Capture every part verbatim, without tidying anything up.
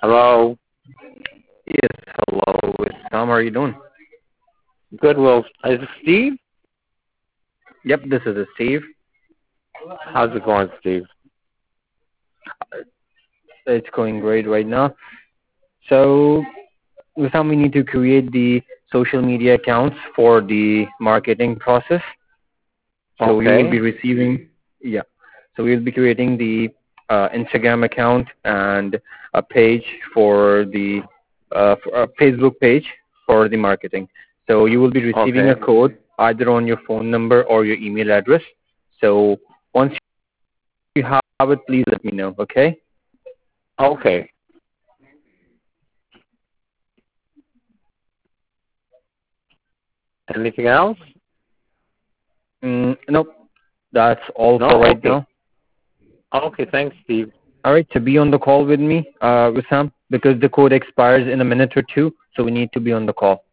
Hello. Yes, hello, Sam. How are you doing? Good, Will. Is it Steve? Yep, this is Steve. How's it going, Steve? It's going great right now. So, Sam, we need to create the social media accounts for the marketing process. So you will Okay. be receiving, yeah. So we will be creating the uh, Instagram account and a page for the uh, for a Facebook page for the marketing. So you will be receiving a Okay. code either on your phone number or your email address. So once you have it, please let me know. Okay. Okay. Anything else? Mm, nope. That's all No? for right Okay. now. Okay, thanks, Steve. All right. To be on the call with me, uh, Wissam, because the code expires in a minute or two, so we need to be on the call.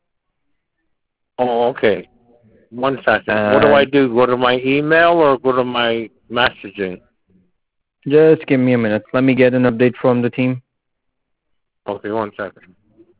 Oh, okay. One second. What do I And do? Go to my email or go to my messaging? just give me a minute. Let me get an update from the team. Okay, one second.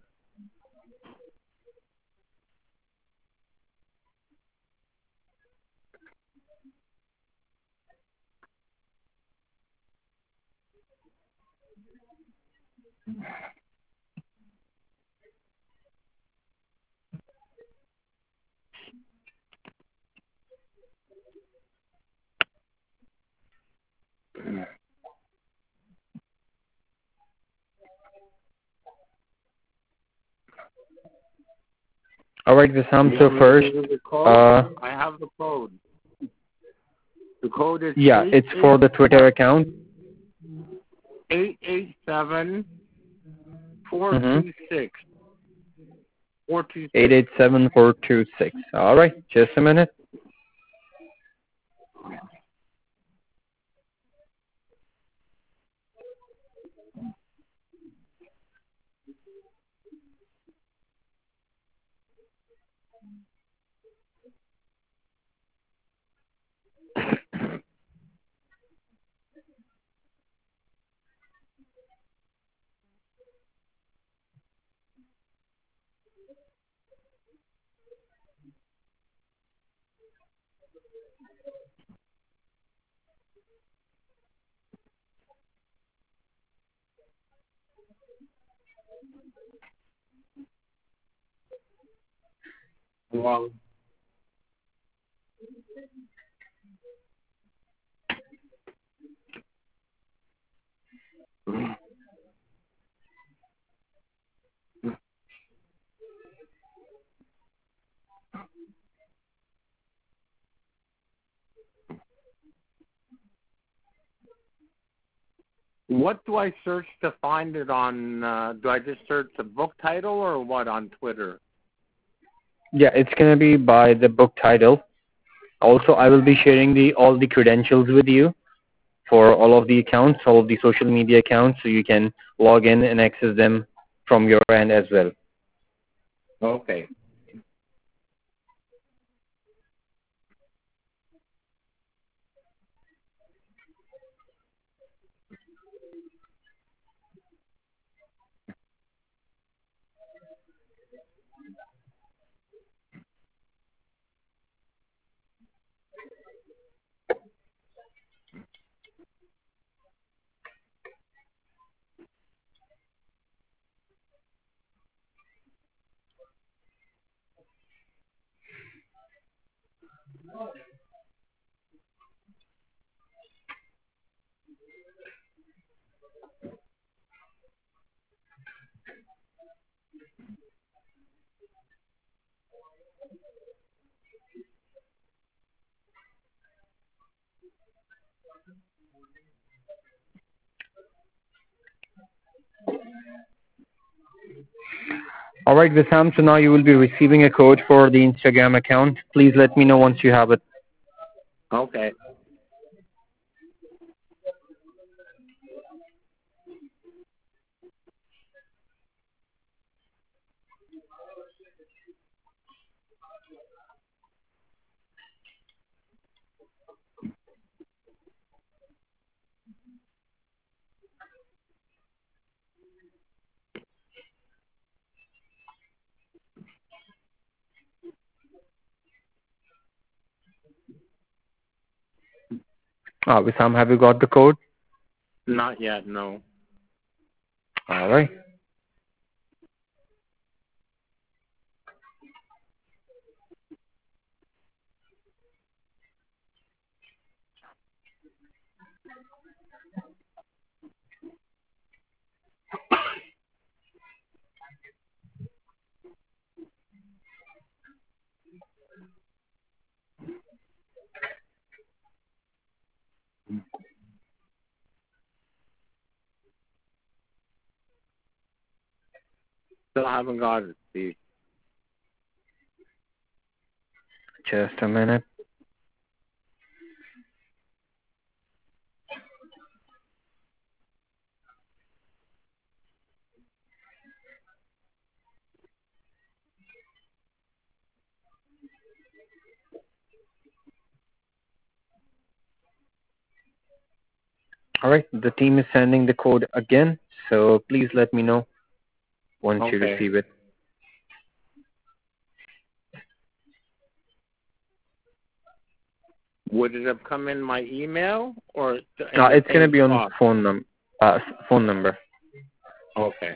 All right, Wissam. You So want me to first, give you the code? uh, I have the code. The code is yeah, eight it's eight for the Twitter account. eight eight seven four Mm-hmm. two six four two Eight six. eight seven four two six. All right, just a minute. Well, what do I search to find it on? Uh, do I just search the book title or what on Twitter? Yeah, it's gonna be by the book title. Also, I will be sharing the all the credentials with you for all of the accounts, all of the social media accounts, so you can log in and access them from your end as well. Okay. All right, Wissam. So now you will be receiving a code for the Instagram account. Please let me know once you have it. Okay. Uh, Wissam, have you got the code? Not yet, no. All right. Still haven't got it, Steve. Just a minute. All right. The team is sending the code again, so please let me know once you Okay. receive it. Would it have come in my email or in Uh, the it's going to same be on spot? phone num uh, phone number. Okay.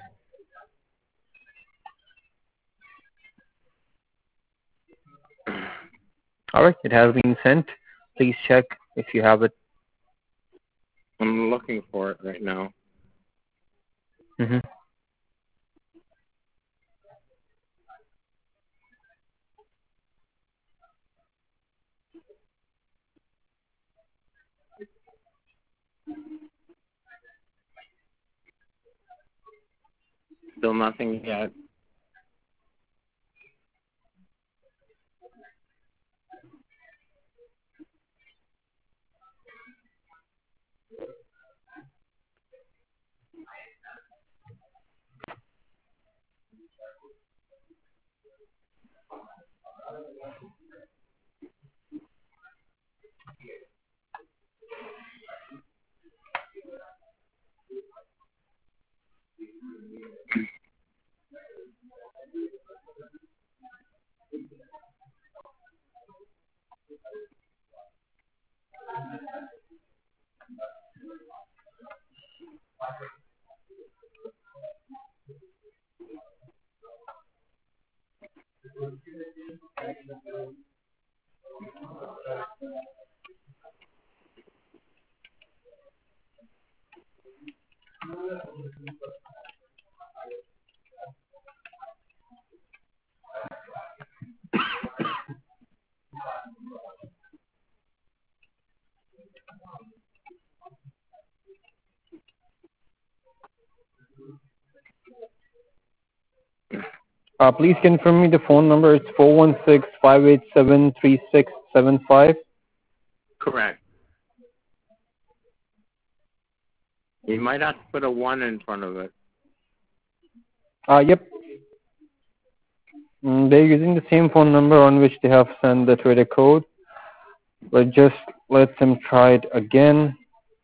All right. It has been sent. Please check if you have it. I'm looking for it right now. Mm-hmm. Still nothing yet. Uh, please confirm me the phone number. It's four one six, five eight seven, three six seven five. Correct. You might have to put a one in front of it. Uh, yep. Mm, they're using the same phone number on which they have sent the Twitter code. But just let them try it again.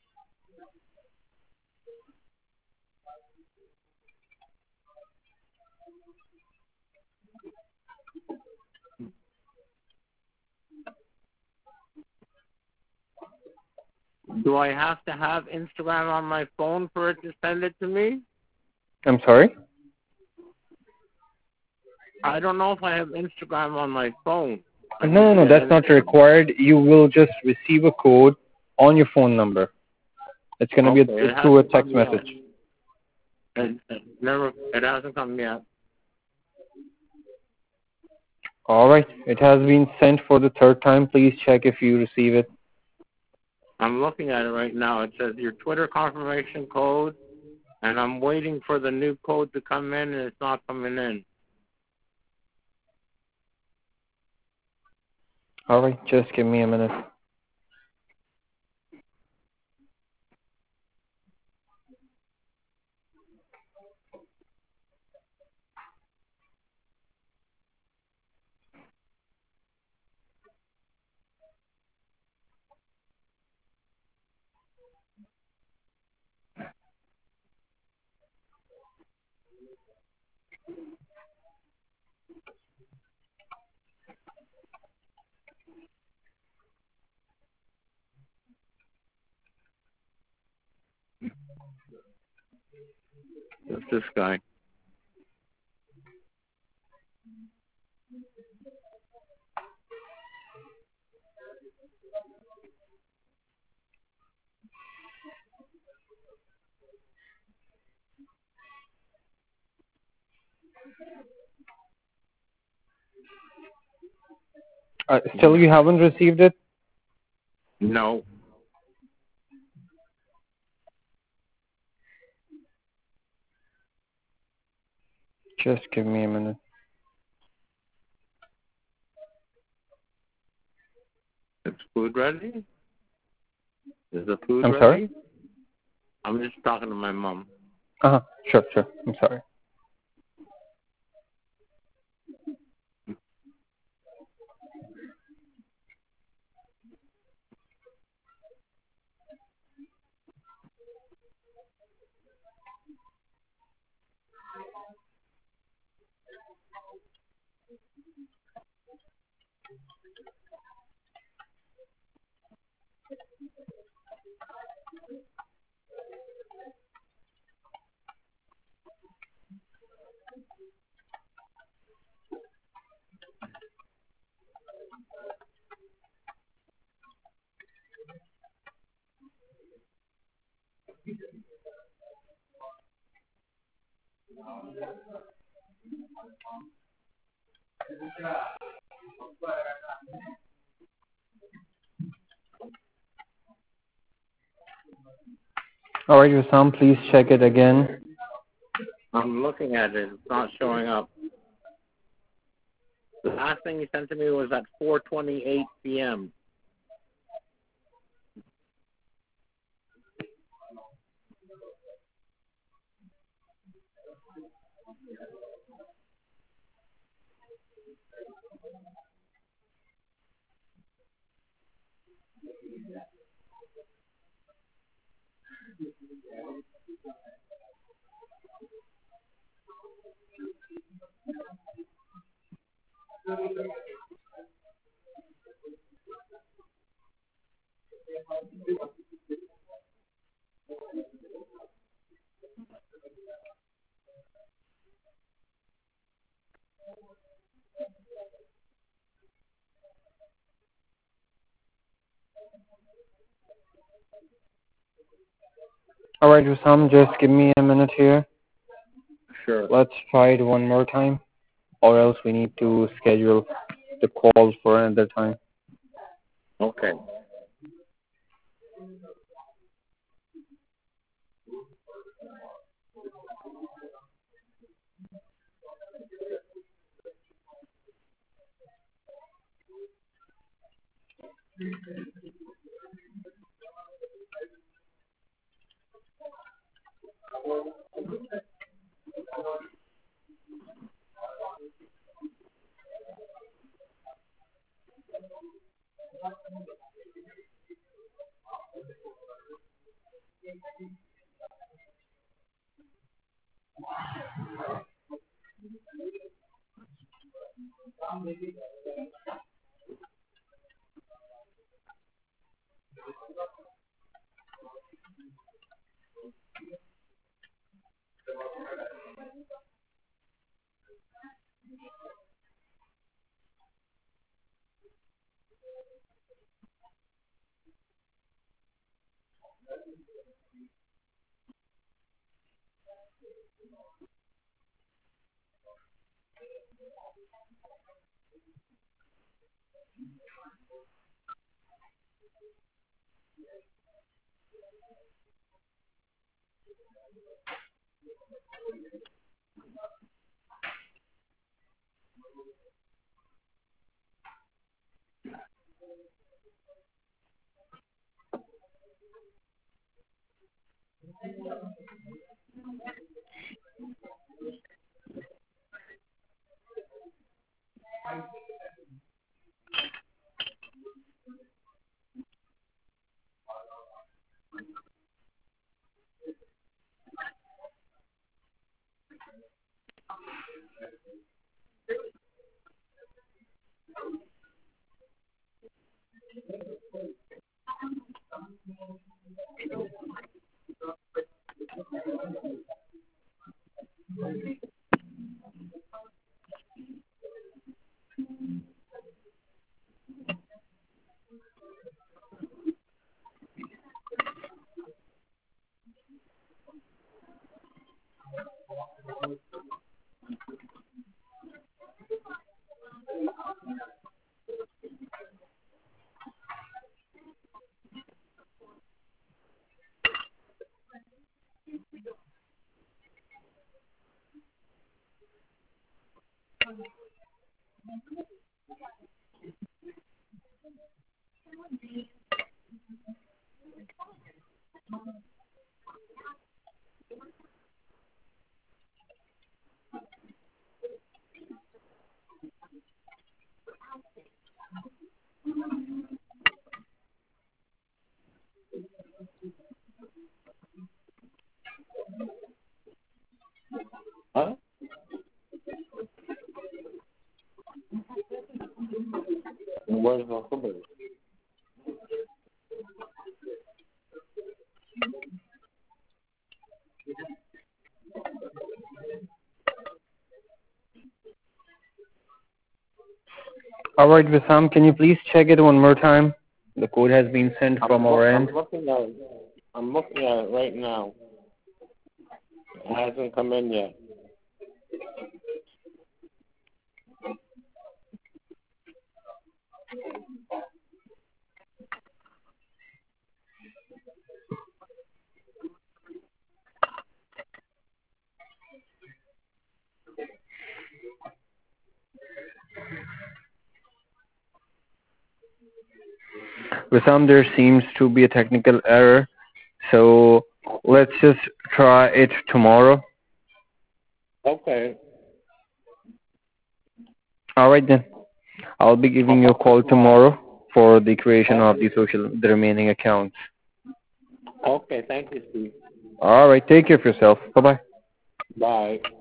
Do I have to have Instagram on my phone for it to send it to me? I'm sorry? I don't know if I have Instagram on my phone. No, no, no, that's not required. You will just receive a code on your phone number. It's going to Okay, be it a, through a hasn't text come yet. message. It, it never. It hasn't come yet. All right. It has been sent for the third time. Please check if you receive it. I'm looking at it right now. It says your Twitter confirmation code, and I'm waiting for the new code to come in, and it's not coming in. All right. Just give me a minute. It's this guy. Uh, still, you haven't received it? No. Just give me a minute. Is food ready? Is the food I'm ready? sorry? I'm just talking to my mom. Uh-huh. Sure, sure. I'm sorry. All right, Wissam, please check it again. I'm looking at it. It's not showing up. The last thing you sent to me was at four twenty-eight p.m. All right, Wissam, just give me a minute here. Sure. Let's try it one more time, or else we need to schedule the call for another time. Okay. Huh? Where's my cupboard? All right, Wissam, can you please check it one more time? The code has been sent I'm, from lo- our I'm end. looking at it. I'm looking at it right now. It hasn't come in yet. Wissam, there seems to be a technical error, so let's just try it tomorrow. Okay. All right then. I'll be giving you a call tomorrow for the creation of the social, the remaining accounts. Okay, thank you, Steve. All right, take care of yourself. Bye bye. Bye.